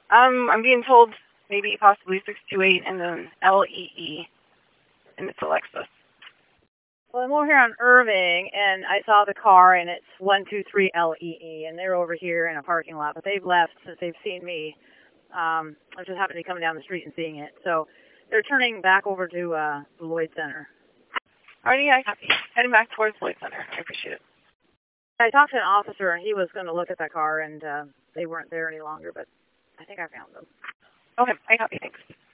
I'm being told maybe possibly 628 and then LEE, and it's a Lexus. Well, I'm over here on Irving, and I saw the car, and it's 123 LEE, and they're over here in a parking lot, but they've left since they've seen me. I just happened to be coming down the street and seeing it. So they're turning back over to the Lloyd Center. Alrighty, I copy. Heading back towards Lloyd Center. I appreciate it. I talked to an officer, and he was going to look at that car, and they weren't there any longer, but I think I found them. Okay, I copy. Thanks.